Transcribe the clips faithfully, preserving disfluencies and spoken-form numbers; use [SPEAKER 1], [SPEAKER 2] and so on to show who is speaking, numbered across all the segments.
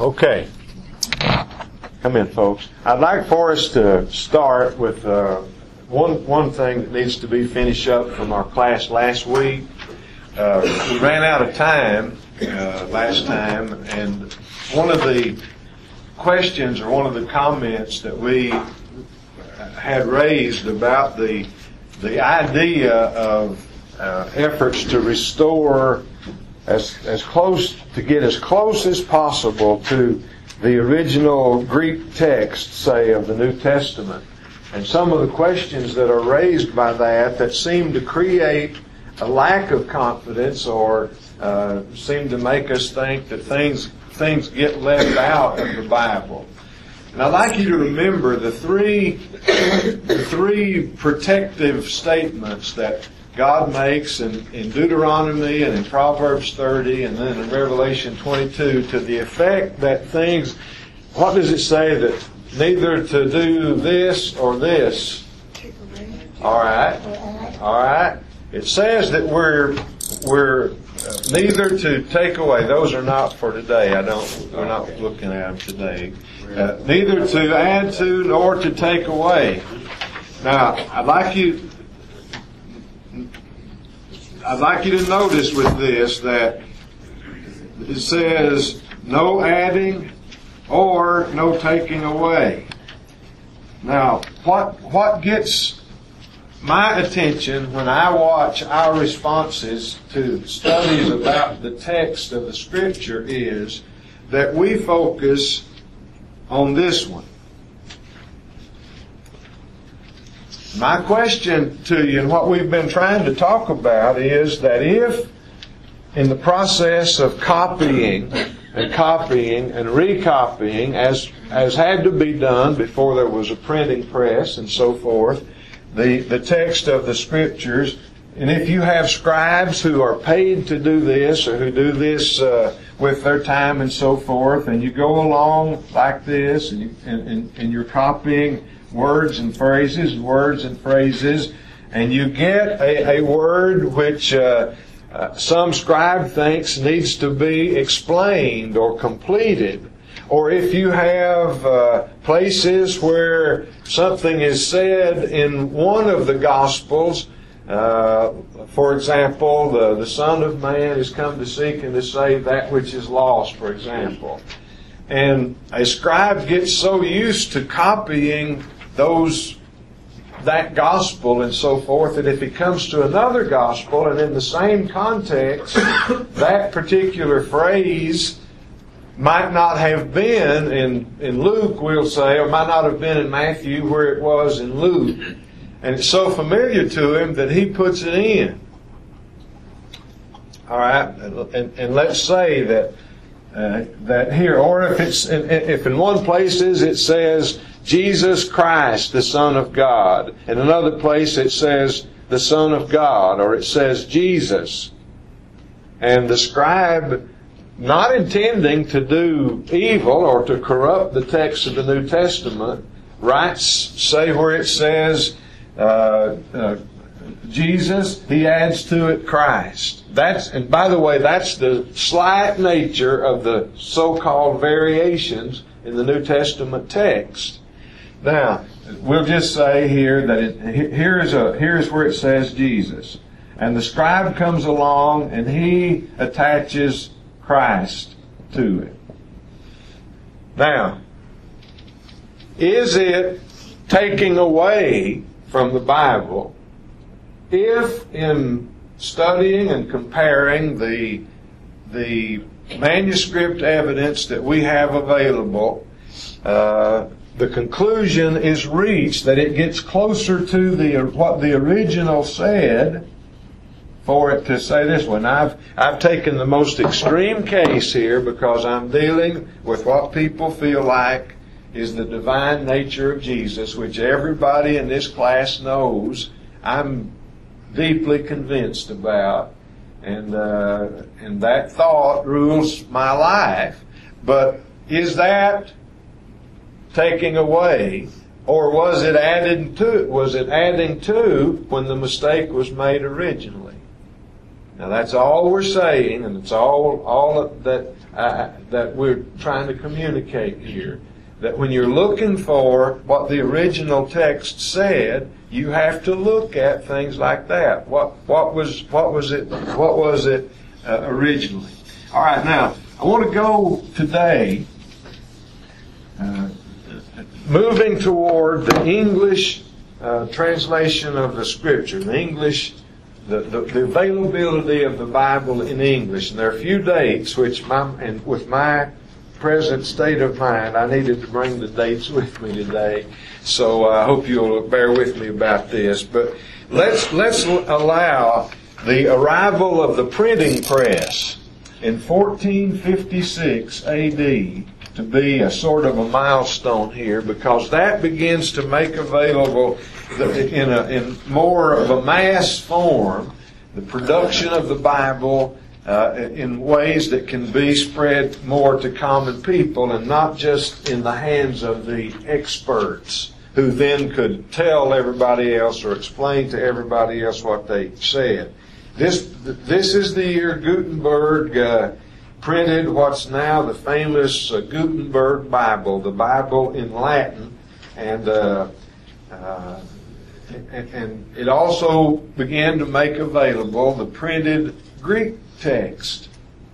[SPEAKER 1] Okay. Come in, folks. I'd like for us to start with uh, one one thing that needs to be finished up from our class last week. Uh, we ran out of time uh, last time, and one of the questions or one of the comments that we had raised about the the idea of uh, efforts to restore as as close to get as close as possible to the original Greek text, say, of the New Testament, and some of the questions that are raised by that that seem to create a lack of confidence or uh, seem to make us think that things things get left out of the Bible. And I'd like you to remember the three the three protective statements that God makes in, in Deuteronomy and in Proverbs thirty and then in Revelation twenty-two to the effect that things, what does it say? That neither to do this or this. Alright. Alright. It says that we're we're uh, neither to take away. Those are not for today. I don't, we're not looking at them today. Uh, neither to add to nor to take away. Now, I'd like you I'd like you to notice with this that it says no adding or no taking away. Now, what what gets my attention when I watch our responses to studies about the text of the Scripture is that we focus on this one. My question to you and what we've been trying to talk about is that if in the process of copying and copying and recopying as as had to be done before there was a printing press and so forth, the, the text of the Scriptures, and if you have scribes who are paid to do this or who do this uh, with their time and so forth, and you go along like this and, you, and, and, and you're copying words and phrases, words and phrases, and you get a, a word which uh, uh, some scribe thinks needs to be explained or completed. Or if you have uh, places where something is said in one of the Gospels, uh, for example, the, the Son of Man has come to seek and to save that which is lost, for example. And a scribe gets so used to copying those that gospel and so forth that if he comes to another gospel and in the same context that particular phrase might not have been in, in Luke, we'll say, or might not have been in Matthew where it was in Luke, and it's so familiar to him that he puts it in. Alright, and, and let's say that uh, that here, or if it's if in one places it says Jesus Christ, the Son of God. In another place it says the Son of God, or it says Jesus. And the scribe, not intending to do evil or to corrupt the text of the New Testament, writes, say where it says uh, uh, Jesus, he adds to it Christ. That's, and by the way, that's the slight nature of the so-called variations in the New Testament text. Now, we'll just say here that it, here's a here's where it says Jesus, and the scribe comes along and he attaches Christ to it. Now, is it taking away from the Bible if in studying and comparing the the manuscript evidence that we have available, uh, the conclusion is reached that it gets closer to the what the original said for it to say this one. I've I've taken the most extreme case here because I'm dealing with what people feel like is the divine nature of Jesus, which everybody in this class knows I'm deeply convinced about, and uh, and that thought rules my life. But is that taking away, or was it added to? Was it adding to when the mistake was made originally? Now that's all we're saying, and it's all all that uh, that we're trying to communicate here. That when you're looking for what the original text said, you have to look at things like that. What what was what was it what was it uh, originally? All right, now I want to go today, uh, moving toward the English uh, translation of the Scripture, the English. The, the, the availability of the Bible in English. And there are a few dates which my, and with my present state of mind, I needed to bring the dates with me today. So I hope you'll bear with me about this. But let's, let's allow the arrival of the printing press in fourteen fifty-six A D to be a sort of a milestone here, because that begins to make available the, in, a, in more of a mass form the production of the Bible uh, in ways that can be spread more to common people, and not just in the hands of the experts who then could tell everybody else or explain to everybody else what they said. This this is the year Gutenberg uh, printed what's now the famous uh, Gutenberg Bible, the Bible in Latin, and uh, uh, and, and it also began to make available the printed Greek text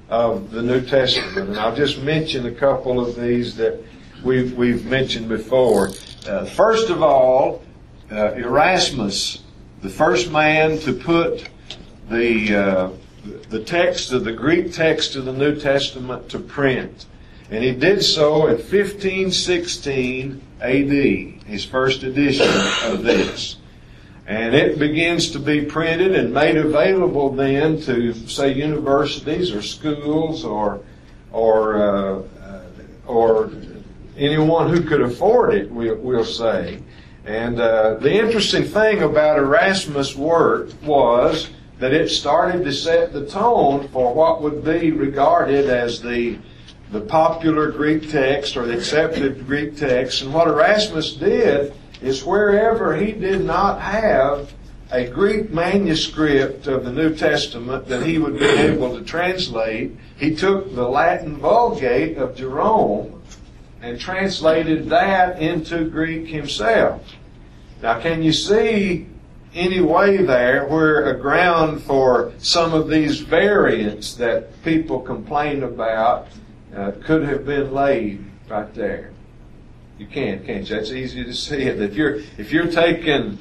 [SPEAKER 1] of the New Testament. And I'll just mention a couple of these that we've, we've mentioned before. Uh, first of all, uh, Erasmus, the first man to put the uh, the text of the Greek text of the New Testament to print. And he did so in fifteen sixteen A D, his first edition of this. And it begins to be printed and made available then to, say, universities or schools or or uh, uh, or anyone who could afford it, we'll, we'll say. And uh, the interesting thing about Erasmus' work was that it started to set the tone for what would be regarded as the the popular Greek text or the accepted Greek text. And what Erasmus did is, wherever he did not have a Greek manuscript of the New Testament that he would be able to translate, he took the Latin Vulgate of Jerome and translated that into Greek himself. Now, can you see any way there where a ground for some of these variants that people complain about uh, could have been laid right there? You can, can't you? That's easy to see it. If you're if you're taking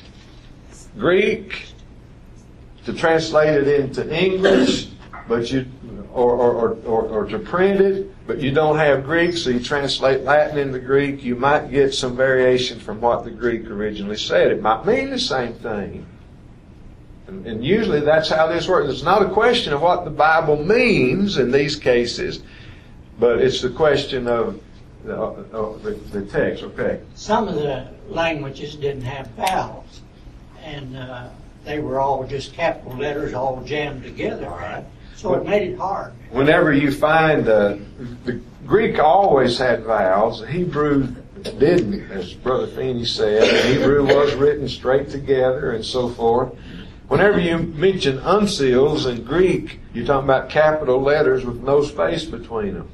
[SPEAKER 1] Greek to translate it into English, but you or or, or, or to print it, but you don't have Greek, so you translate Latin into Greek, you might get some variation from what the Greek originally said. It might mean the same thing. And, and usually that's how this works. It's not a question of what the Bible means in these cases, but it's the question of the, of the, the text. Okay.
[SPEAKER 2] Some of the languages didn't have vowels, and uh, they were all just capital letters all jammed together. Right. So it made it hard. Whenever
[SPEAKER 1] you find uh, the Greek always had vowels, the Hebrew didn't, as Brother Feeney said. The Hebrew was written straight together and so forth. Whenever you mention uncials in Greek, you're talking about capital letters with no space between them.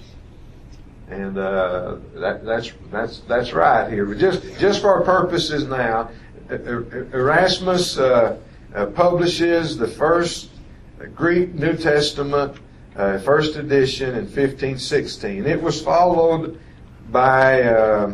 [SPEAKER 1] And uh, that, that's that's that's right here. But just just for our purposes now, Erasmus uh, uh, publishes the first Greek New Testament, uh, first edition in fifteen sixteen. It was followed by uh,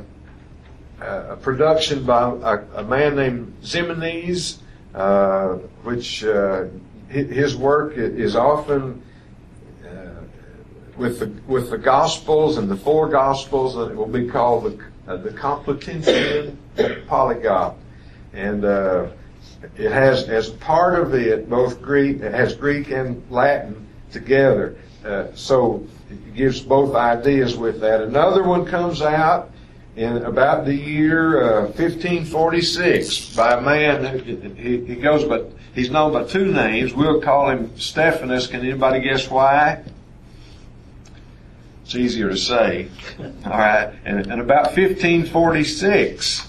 [SPEAKER 1] a production by a, a man named Ximenes, uh, which uh, his work is often uh, with the with the Gospels and the four Gospels, and it will be called the uh, the Complutensian Polyglot, and uh, it has, as part of it, both Greek, it has Greek and Latin together. Uh, so it gives both ideas with that. Another one comes out in about the year uh, fifteen forty-six by a man, he, he goes, but he's known by two names. We'll call him Stephanus. Can anybody guess why? It's easier to say. All right. And, and about fifteen forty-six,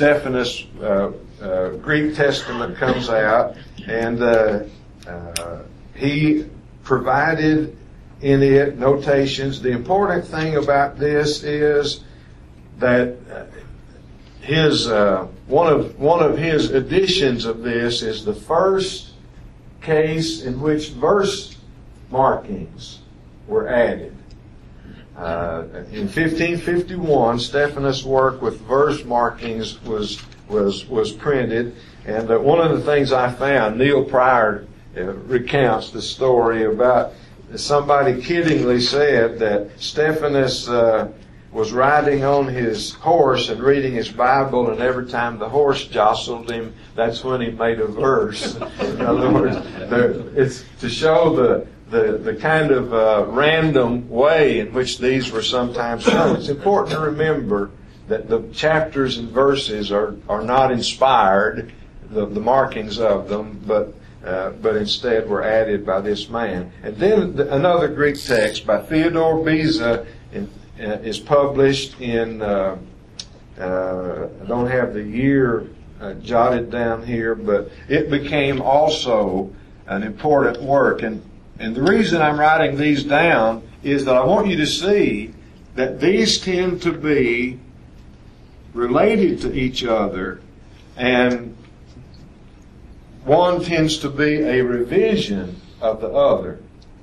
[SPEAKER 1] Stephanus' uh, uh, Greek Testament comes out, and uh, uh, he provided in it notations. The important thing about this is that his uh, one of one of his editions of this is the first case in which verse markings were added. Uh, in fifteen fifty-one, Stephanus' work with verse markings was was was printed, and uh, one of the things I found, Neil Pryor uh, recounts the story about somebody kiddingly said that Stephanus uh, was riding on his horse and reading his Bible, and every time the horse jostled him, that's when he made a verse. In other words, the, it's to show the the, the kind of uh, random way in which these were sometimes done. It's important to remember that the chapters and verses are, are not inspired, the, the markings of them, but uh, but instead were added by this man. And then the, another Greek text by Theodore Beza in, uh, is published in, uh, uh, I don't have the year uh, jotted down here, but it became also an important work. And, and the reason I'm writing these down is that I want you to see that these tend to be related to each other, and one tends to be a revision of the other.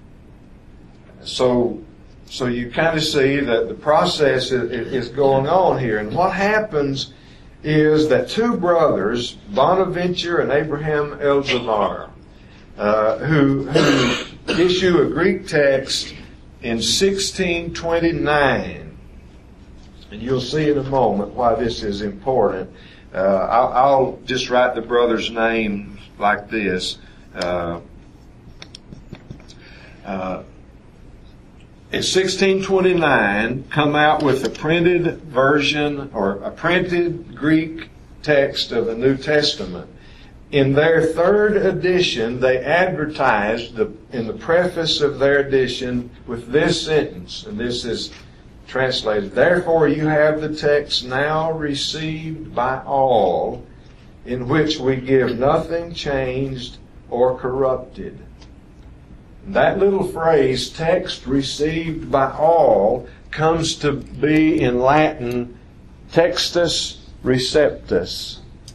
[SPEAKER 1] So, so you kind of see that the process is, is going on here. And what happens is that two brothers, Bonaventure and Abraham Elzevir, uh, who, who issue a Greek text in sixteen twenty-nine, and you'll see in a moment why this is important. Uh, I'll, I'll just write the brother's name like this. Uh, uh, in sixteen twenty-nine, come out with a printed version or a printed Greek text of the New Testament. In their third edition, they advertised the, in the preface of their edition with this sentence, and this is translated, "Therefore you have the text now received by all, in which we give nothing changed or corrupted." That little phrase, text received by all, comes to be in Latin textus receptus.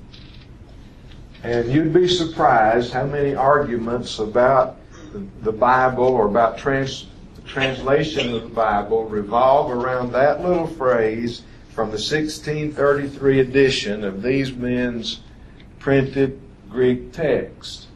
[SPEAKER 1] And you'd be surprised how many arguments about the Bible or about trans translation of the Bible revolve around that little phrase from the sixteen thirty-three edition of these men's printed Greek text.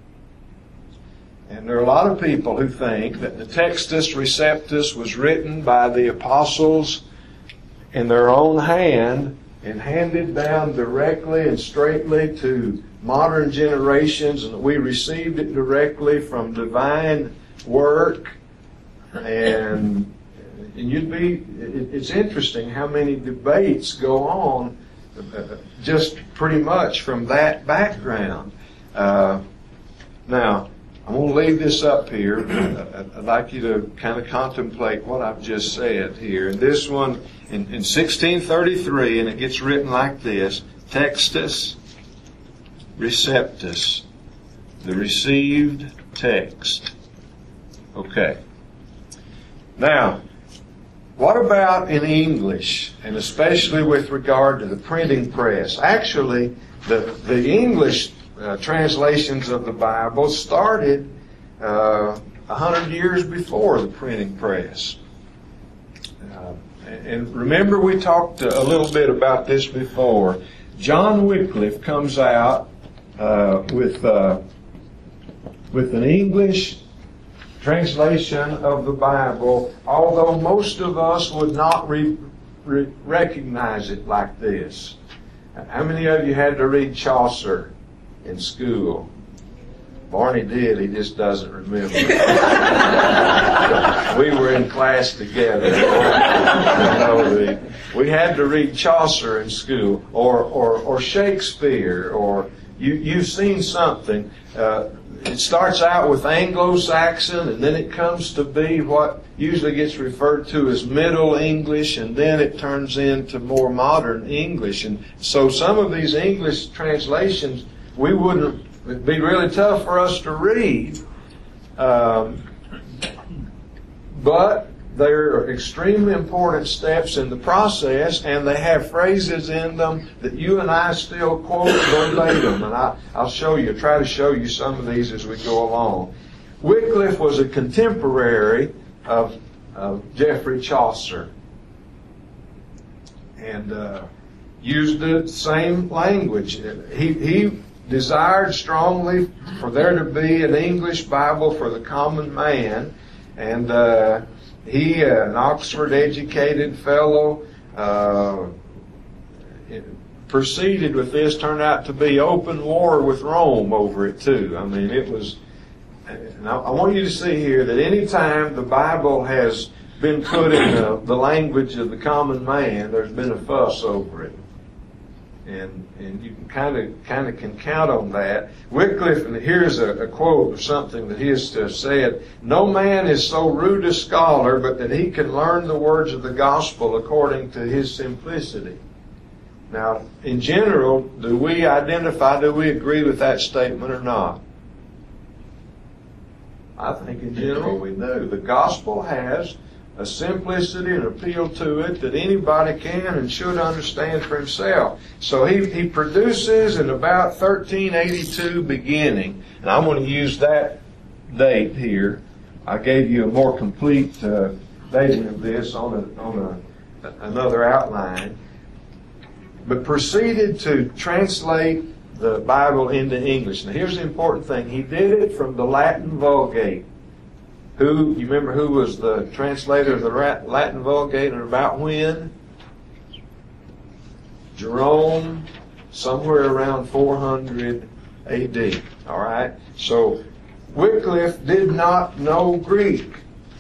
[SPEAKER 1] And there are a lot of people who think that the Textus Receptus was written by the apostles in their own hand and handed down directly and straightly to modern generations, and that we received it directly from divine work. And, and you'd be, it, it's interesting how many debates go on uh, just pretty much from that background. Uh, now, I'm going to leave this up here. I'd like you to kind of contemplate what I've just said here. And this one, in, in sixteen thirty-three, and it gets written like this, Textus Receptus, the received text. Okay. Now, what about in English, and especially with regard to the printing press? Actually, the, the English uh, translations of the Bible started uh, a hundred years before the printing press. Uh, and remember, we talked a little bit about this before. John Wycliffe comes out uh, with uh, with an English translation of the Bible, although most of us would not re- re- recognize it like this. How many of you had to read Chaucer in school? Barney did, he just doesn't remember. We were in class together. You know, we, we had to read Chaucer in school, or, or, or Shakespeare, or you, you've seen something. Uh, It starts out with Anglo-Saxon, and then it comes to be what usually gets referred to as Middle English, and then it turns into more modern English. And so some of these English translations, we wouldn't, it'd be really tough for us to read Um, but they're extremely important steps in the process, and they have phrases in them that you and I still quote verbatim. And I, I'll show you, try to show you some of these as we go along. Wycliffe was a contemporary of, of Geoffrey Chaucer, and uh, used the same language. He, he desired strongly for there to be an English Bible for the common man, and uh, he, uh, an Oxford-educated fellow, uh, proceeded with this, turned out to be open war with Rome over it too. I mean, it was, and I, I want you to see here that any time the Bible has been put in the, the language of the common man, there's been a fuss over it. And and you can kind of kind of can count on that. Wycliffe, and here's a, a quote of something that he has to have said: "No man is so rude a scholar, but that he can learn the words of the gospel according to his simplicity." Now, in general, do we identify, do we agree with that statement or not? I think in general we do. The gospel has a simplicity and appeal to it that anybody can and should understand for himself. So he, he produces in about thirteen eighty-two beginning, and I'm going to use that date here. I gave you a more complete uh, dating of this on a, on a, another outline, but proceeded to translate the Bible into English. Now here's the important thing. He did it from the Latin Vulgate. Who, you remember who was the translator of the Latin Vulgate and about when? Jerome, somewhere around four hundred A D. All right? So Wycliffe did not know Greek.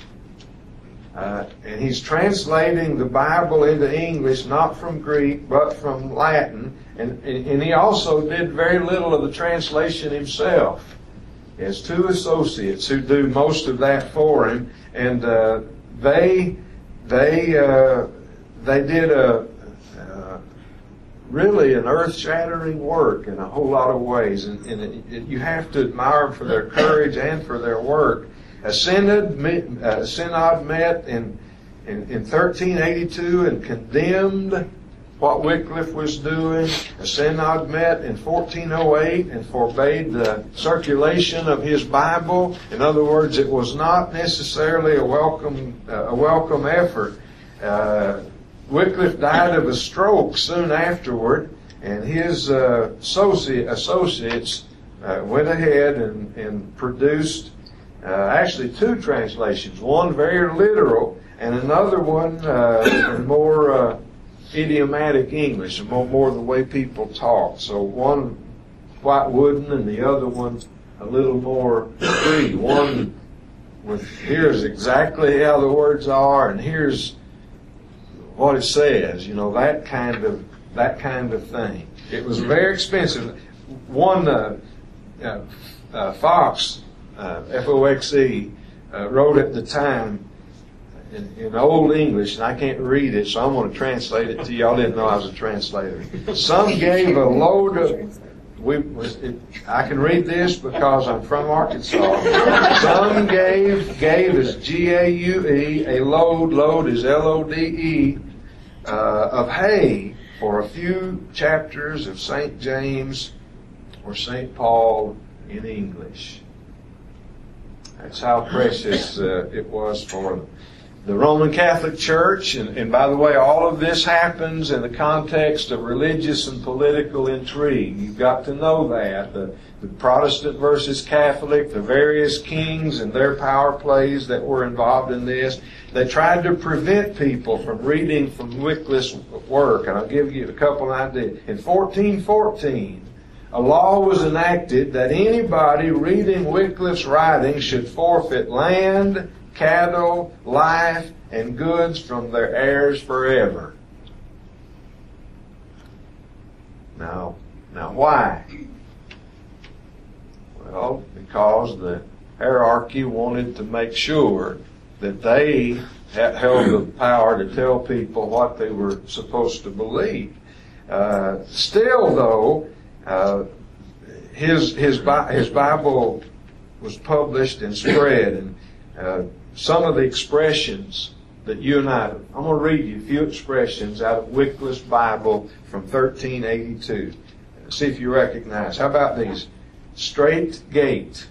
[SPEAKER 1] Uh, and he's translating the Bible into English, not from Greek, but from Latin. And, and he also did very little of the translation himself. He has two associates who do most of that for him, and uh, they they uh, they did a uh, really an earth-shattering work in a whole lot of ways, and, and it, it, you have to admire them for their courage and for their work. A synod, a synod met in, in in thirteen eighty-two and condemned what Wycliffe was doing. A synod met in fourteen oh eight and forbade the circulation of his Bible. In other words, it was not necessarily a welcome uh, a welcome effort. Uh, Wycliffe died of a stroke soon afterward, and his uh, associate, associates uh, went ahead and, and produced uh, actually two translations. One very literal, and another one uh, in more uh, idiomatic English, and more, more the way people talk. So one quite wooden, and the other one a little more free. One with here's exactly how the words are, and here's what it says. You know, that kind of that kind of thing. It was very expensive. One uh, uh, uh, Fox, uh, F O X E, uh, wrote at the time in, in Old English, and I can't read it, so I'm going to translate it to you. Y'all didn't know I was a translator. Some gave a load of. We, it, I can read this because I'm from Arkansas. Some gave, gave is G A U E, a load, load is L O D E, uh, of hay for a few chapters of Saint James or Saint Paul in English. That's how precious uh, it was for them. The Roman Catholic Church, and, and by the way, all of this happens in the context of religious and political intrigue. You've got to know that. The, the Protestant versus Catholic, the various kings and their power plays that were involved in this. They tried to prevent people from reading from Wycliffe's work, and I'll give you a couple ideas. In fourteen fourteen, a law was enacted that anybody reading Wycliffe's writings should forfeit land, cattle, life, and goods from their heirs forever. Now, now why? Well, because the hierarchy wanted to make sure that they held the power to tell people what they were supposed to believe. Uh, still, though, uh, his his his Bible was published and spread. And uh, some of the expressions that you and I, I'm going to read you a few expressions out of Wycliffe's Bible from thirteen eighty-two. See if you recognize. How about these? Straight gate.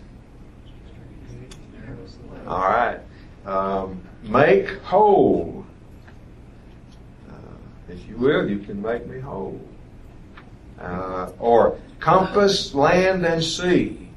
[SPEAKER 1] All right. Um, make whole. Uh, if you will, you can make me whole. Uh, or compass land and sea.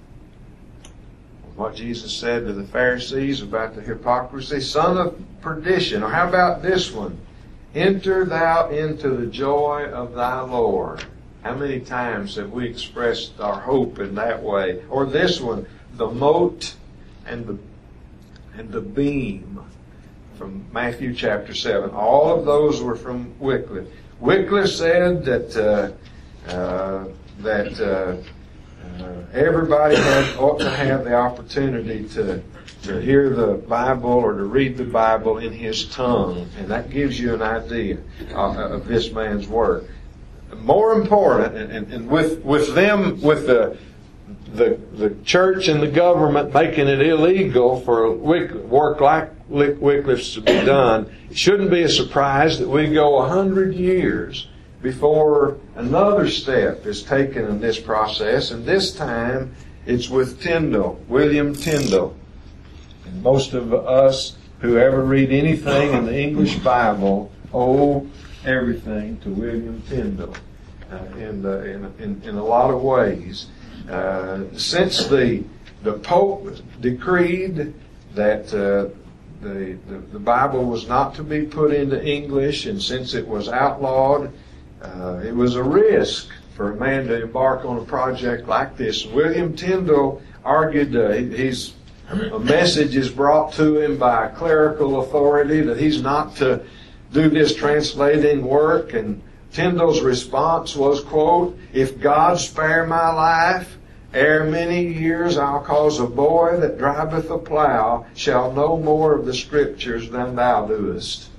[SPEAKER 1] What Jesus said to the Pharisees about the hypocrisy. Son of perdition. Or how about this one? Enter thou into the joy of thy Lord. How many times have we expressed our hope in that way? Or this one, the mote and the and the beam, from Matthew chapter seven. All of those were from Wycliffe. Wycliffe said that uh, uh, that uh, uh, everybody had, ought to have the opportunity to to hear the Bible or to read the Bible in his tongue, and that gives you an idea of, of this man's work. More important, and, and, and with with them, with the the the church and the government making it illegal for work like Wycliffe's to be done, it shouldn't be a surprise that we go a hundred years before another step is taken in this process, and this time it's with Tyndale, William Tyndale. And most of us who ever read anything in the English Bible owe everything to William Tyndale uh, in, the, in, in in a lot of ways. Uh, since the the Pope decreed that uh, the, the the Bible was not to be put into English, and since it was outlawed, uh, it was a risk for a man to embark on a project like this. William Tyndale argued uh, he's a message is brought to him by a clerical authority that he's not to do this translating work, and Tyndale's response was, quote, "If God spare my life, ere many years I'll cause a boy that driveth a plow shall know more of the Scriptures than thou doest."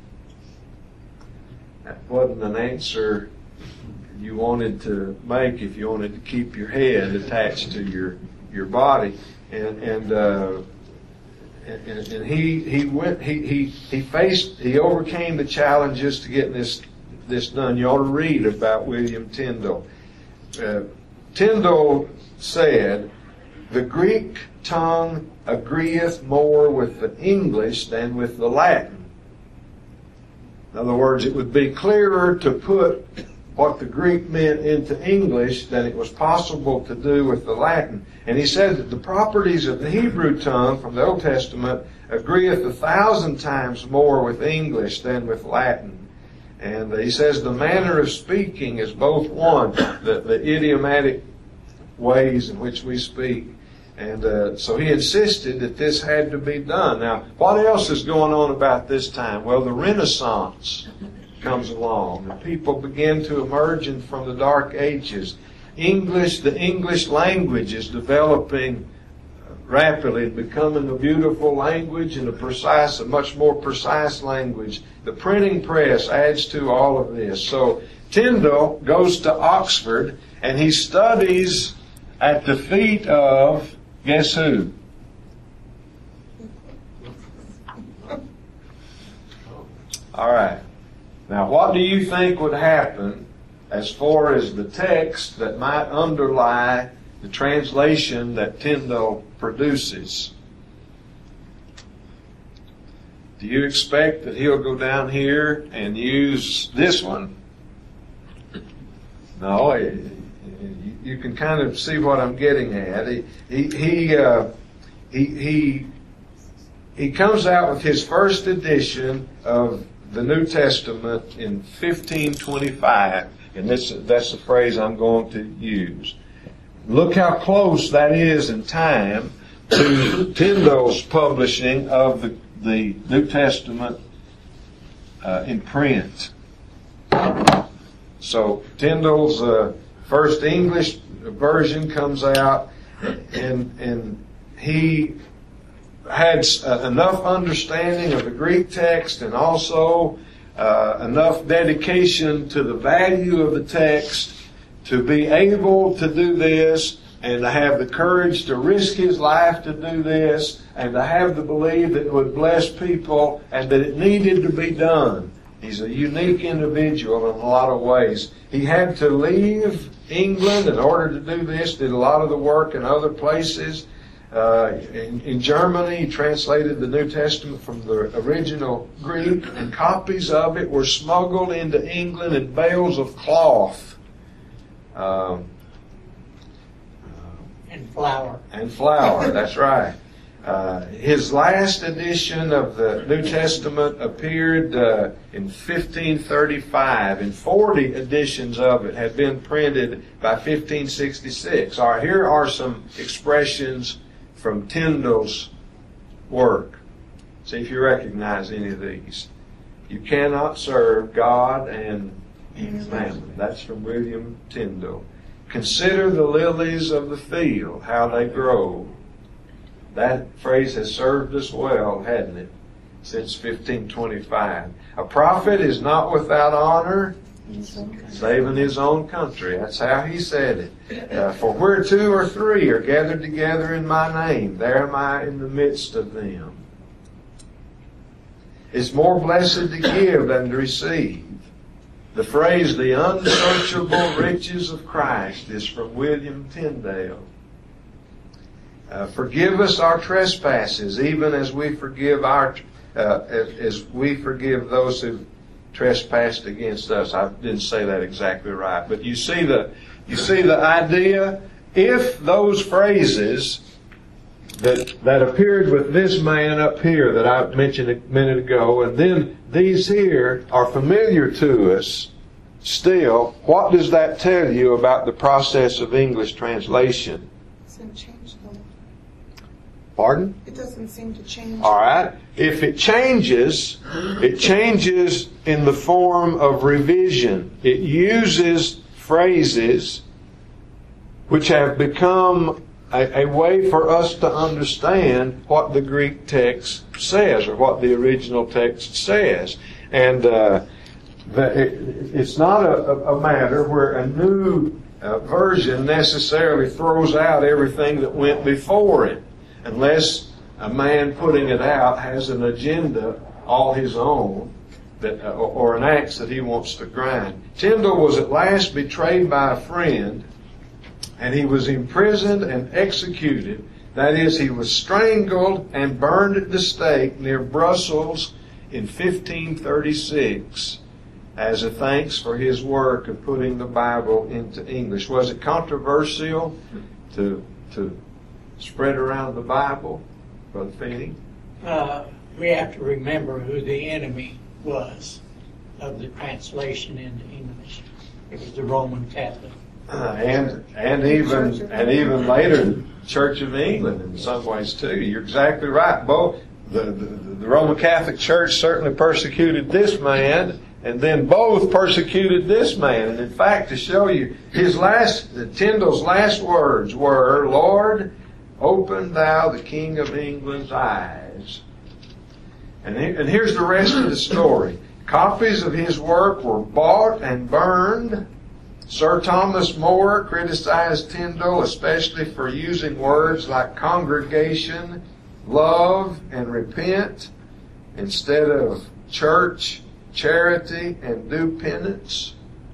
[SPEAKER 1] That wasn't an answer you wanted to make if you wanted to keep your head attached to your your body. And and uh, and, and he he went he, he he faced he overcame the challenges to getting this this done. You ought to read about William Tyndale. Uh, Tyndale said, "The Greek tongue agreeth more with the English than with the Latin." In other words, it would be clearer to put what the Greek meant into English than it was possible to do with the Latin. And he said that the properties of the Hebrew tongue from the Old Testament agreeth a thousand times more with English than with Latin. And he says the manner of speaking is both one, the, the idiomatic ways in which we speak. And uh, so he insisted that this had to be done. Now, what else is going on about this time? Well, the Renaissance comes along, and people begin to emerge in, from the Dark Ages. English, the English language is developing rapidly, becoming a beautiful language and a precise, a much more precise language. The printing press adds to all of this. So Tyndale goes to Oxford and he studies at the feet of, guess who? All right. Now, what do you think would happen as far as the text that might underlie the translation that Tyndale produces? Do you expect that he'll go down here and use this one? No, you can kind of see what I'm getting at. He he he uh, he, he he comes out with his first edition of the New Testament in fifteen twenty-five, and this that's the phrase I'm going to use. Look how close that is in time to Tyndale's publishing of the, the New Testament uh, in print. So Tyndale's uh, first English version comes out, and and he had uh, enough understanding of the Greek text and also uh, enough dedication to the value of the text to be able to do this and to have the courage to risk his life to do this, and to have the belief that it would bless people and that it needed to be done. He's a unique individual in a lot of ways. He had to leave England in order to do this, did a lot of the work in other places. Uh, in, in Germany, he translated the New Testament from the original Greek, and copies of it were smuggled into England in bales of cloth. Um,
[SPEAKER 2] and flour.
[SPEAKER 1] And flour, that's right. Uh, his last edition of the New Testament appeared uh, in fifteen thirty-five, and forty editions of it had been printed by fifteen sixty-six. All right, here are some expressions from Tyndale's work. See if you recognize any of these. You cannot serve God and mammon. That's from William Tyndale. Consider the lilies of the field, how they grow. That phrase has served us well, hasn't it, since fifteen twenty-five. A prophet is not without honor, save in his own country. That's how he said it. Uh, For where two or three are gathered together in my name, there am I in the midst of them. It's more blessed to give than to receive. The phrase, the unsearchable riches of Christ, is from William Tyndale. Uh, forgive us our trespasses, even as we forgive our uh, as, as we forgive those who trespassed against us. I didn't say that exactly right, but you see the you see the idea. If those phrases that that appeared with this man up here that I mentioned a minute ago, and then these here are familiar to us still, what does that tell you about the process of English translation? Pardon?
[SPEAKER 3] It doesn't seem to change.
[SPEAKER 1] All right. If it changes, it changes in the form of revision. It uses phrases which have become a, a way for us to understand what the Greek text says, or what the original text says. And uh, the, it, it's not a, a matter where a new uh, version necessarily throws out everything that went before it, unless a man putting it out has an agenda all his own, that, uh, or an axe that he wants to grind. Tyndale was at last betrayed by a friend, and he was imprisoned and executed. That is, he was strangled and burned at the stake near Brussels in fifteen thirty-six as a thanks for his work of putting the Bible into English. Was it controversial to to spread around the Bible, Brother Feeney?
[SPEAKER 2] Uh, we have to remember who the enemy was of the translation into English. It was the Roman Catholic.
[SPEAKER 1] Uh, and and even and even later, the Church of England in some ways too. You're exactly right. Both the, the the Roman Catholic Church certainly persecuted this man, and then both persecuted this man. And in fact, to show you, his last Tyndale's last words were, "Lord, open thou the King of England's eyes." And, he, and here's the rest of the story. Copies of his work were bought and burned. Sir Thomas More criticized Tyndale especially for using words like congregation, love, and repent instead of church, charity, and do penance.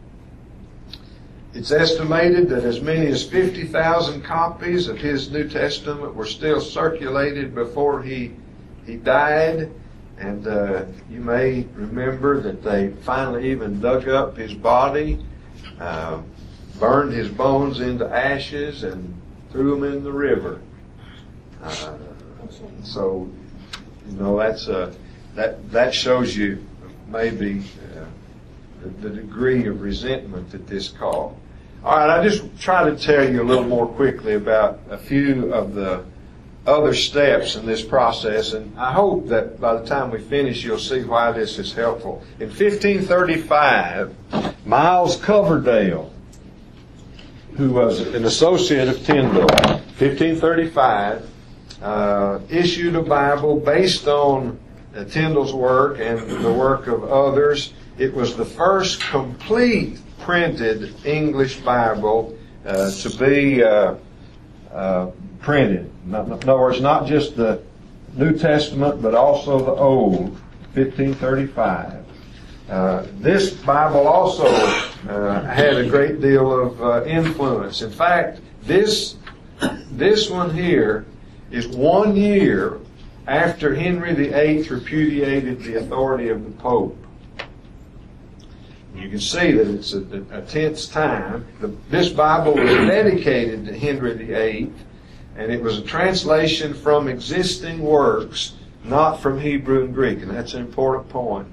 [SPEAKER 1] It's estimated that as many as fifty thousand copies of his New Testament were still circulated before he he died. And uh, you may remember that they finally even dug up his body, uh, burned his bones into ashes, and threw them in the river. Uh, so, you know, that's uh, that that shows you maybe uh, the, the degree of resentment that this caused. All right, I just try to tell you a little more quickly about a few of the other steps in this process, and I hope that by the time we finish you'll see why this is helpful. In fifteen thirty-five, Miles Coverdale, who was an associate of Tyndale, fifteen thirty-five, uh, issued a Bible based on uh, Tyndale's work and the work of others. It was the first complete printed English Bible uh, to be uh, uh, printed. In other words, not just the New Testament, but also the Old, fifteen thirty-five. Uh, this Bible also uh, had a great deal of uh, influence. In fact, this this one here is one year after Henry the Eighth repudiated the authority of the Pope. You can see that it's a, a tense time. The, this Bible was dedicated to Henry the Eighth, and it was a translation from existing works, not from Hebrew and Greek, and that's an important point.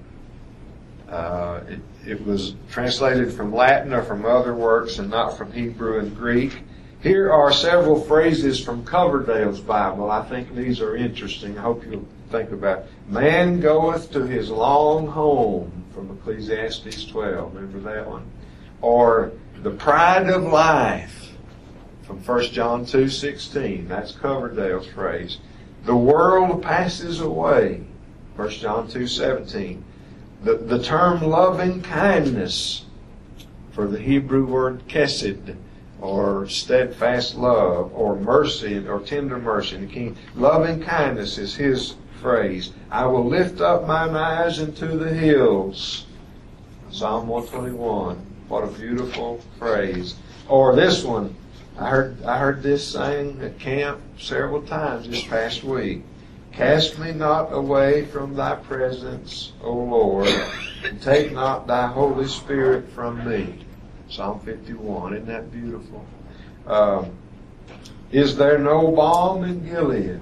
[SPEAKER 1] Uh, it, it was translated from Latin or from other works and not from Hebrew and Greek. Here are several phrases from Coverdale's Bible. I think these are interesting. I hope you'll think about it. Man goeth to his long home, from Ecclesiastes twelve. Remember that one? Or the pride of life, from First John two sixteen. That's Coverdale's phrase. The world passes away, First John two seventeen. The, the term loving kindness, for the Hebrew word kesed, or steadfast love, or mercy, or tender mercy. The King, loving kindness is his phrase. I will lift up mine eyes into the hills. Psalm one twenty-one. What a beautiful phrase. Or this one, I heard I heard this sang at camp several times this past week. Cast me not away from thy presence, O Lord, and take not thy Holy Spirit from me. Psalm fifty-one. Isn't that beautiful? Um, is there no balm in Gilead?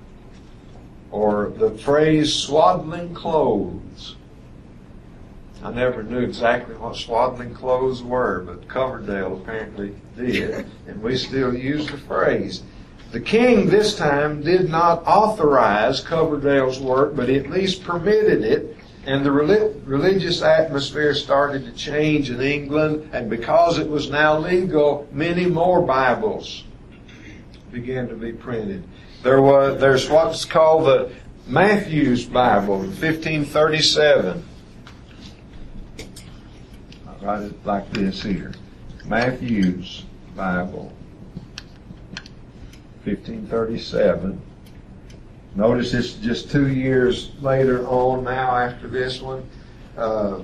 [SPEAKER 1] Or the phrase swaddling clothes. I never knew exactly what swaddling clothes were, but Coverdale apparently did, and we still use the phrase. The king this time did not authorize Coverdale's work, but at least permitted it, and the religious atmosphere started to change in England, and because it was now legal, many more Bibles began to be printed. There was there's what's called the Matthew's Bible in fifteen thirty-seven. I'll write it like this here. Matthew's Bible, fifteen thirty-seven. Notice it's just two years later on now after this one. Uh,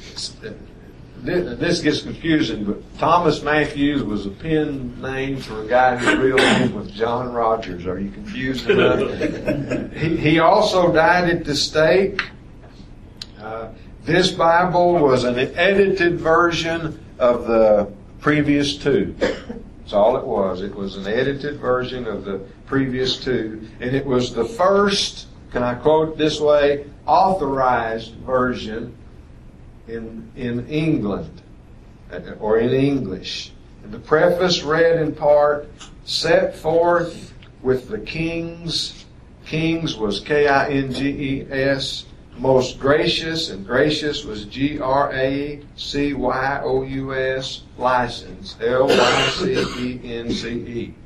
[SPEAKER 1] this gets confusing, but Thomas Matthews was a pen name for a guy whose real name was John Rogers. Are you confused enough? he, he also died at the stake. Uh, this Bible was an edited version of the previous two. That's all it was. It was an edited version of the previous two. And it was the first, can I quote it this way, authorized version in in England, or in English. And the preface read in part, set forth with the kings, kings was K I N G E S, most gracious, and gracious was G R A C Y O U S, license, L Y C E N C E.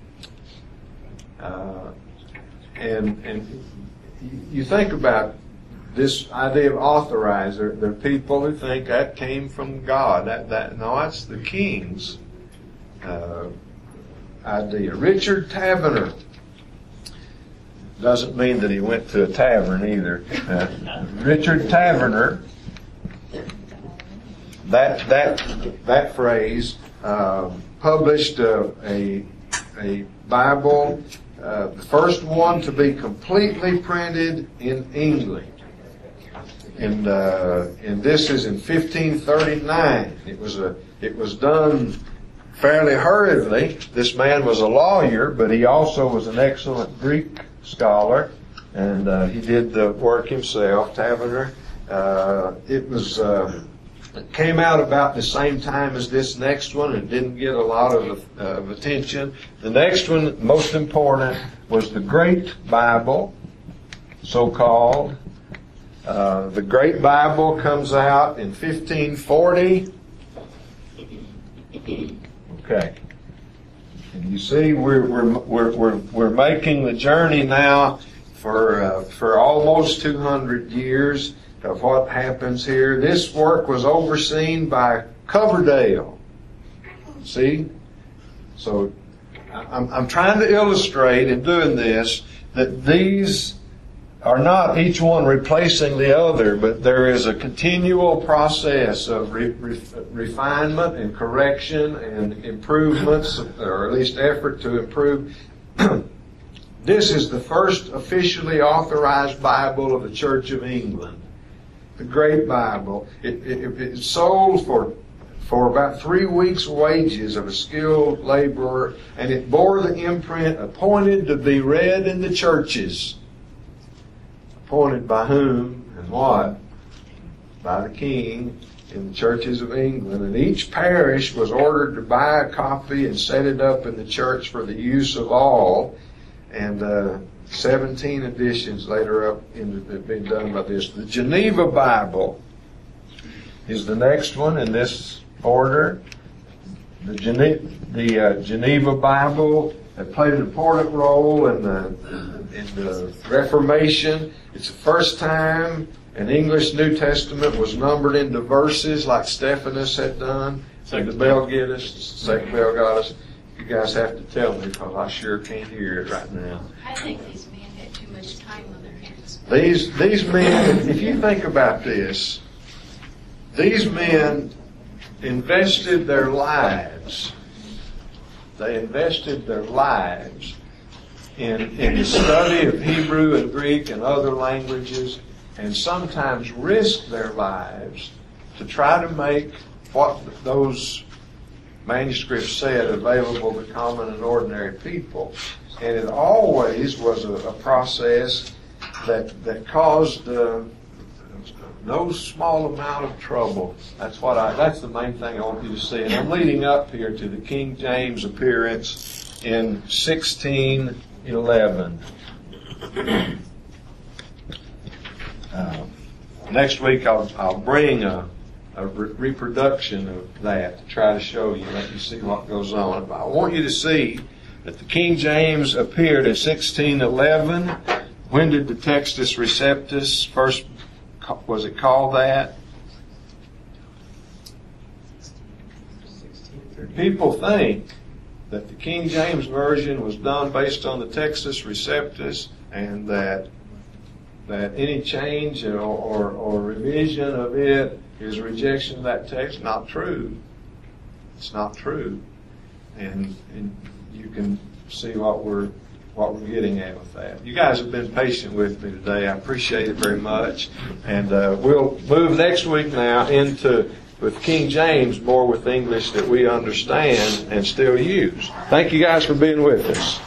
[SPEAKER 1] Uh, and, and you think about this idea of authorized. There, there are people who think that came from God. That that no, that's the king's uh, idea. Richard Taverner doesn't mean that he went to a tavern either. Uh, Richard Taverner. That that that phrase uh, published uh, a a Bible, uh, the first one to be completely printed in England. And uh, and this is in fifteen thirty-nine. It was a it was done fairly hurriedly. This man was a lawyer, but he also was an excellent Greek scholar, and uh, he did the work himself. Taverner. Uh, it was uh, it came out about the same time as this next one, and didn't get a lot of, uh, of attention. The next one, most important, was the Great Bible, so called. Uh, the Great Bible comes out in fifteen forty. Okay. And you see, we're we're we're we're, we're making the journey now for uh, for almost two hundred years of what happens here. This work was overseen by Coverdale. See, so I'm, I'm trying to illustrate in doing this that these are not each one replacing the other, but there is a continual process of re, re, refinement and correction and improvements, or at least effort to improve. This is the first officially authorized Bible of the Church of England, the Great Bible. It, it, it sold for for about three weeks' wages of a skilled laborer, and it bore the imprint appointed to be read in the churches. Appointed by whom and what? By the King in the churches of England. And each parish was ordered to buy a copy and set it up in the church for the use of all. And uh, seventeen editions later up in, have been done by this. The Geneva Bible is the next one in this order. The, Gene- the uh, Geneva Bible that played an important role in the, in the Reformation. It's the first time an English New Testament was numbered into verses like Stephanus had done. Did the bell get us? Second bell got us. You guys have to tell me because I sure can't hear it right now.
[SPEAKER 3] I think these men had too much time on their hands.
[SPEAKER 1] These, these men, if you think about this, these men invested their lives. They invested their lives in, in the study of Hebrew and Greek and other languages, and sometimes risked their lives to try to make what those manuscripts said available to common and ordinary people. And it always was a, a process that that caused uh, no small amount of trouble. That's what I. That's the main thing I want you to see. And I'm leading up here to the King James appearance in sixteen eleven. Uh, next week I'll I'll bring a, a re- reproduction of that to try to show you, let you see what goes on. But I want you to see that the King James appeared in sixteen eleven. When did the Textus Receptus first? Was it called that? People think that the King James Version was done based on the Textus Receptus, and that that any change or, or, or revision of it is rejection of that text. Not true. It's not true. And, and you can see what we're what we're getting at with that. You guys have been patient with me today. I appreciate it very much. And uh, we'll move next week now into, with King James, more with English that we understand and still use. Thank you guys for being with us.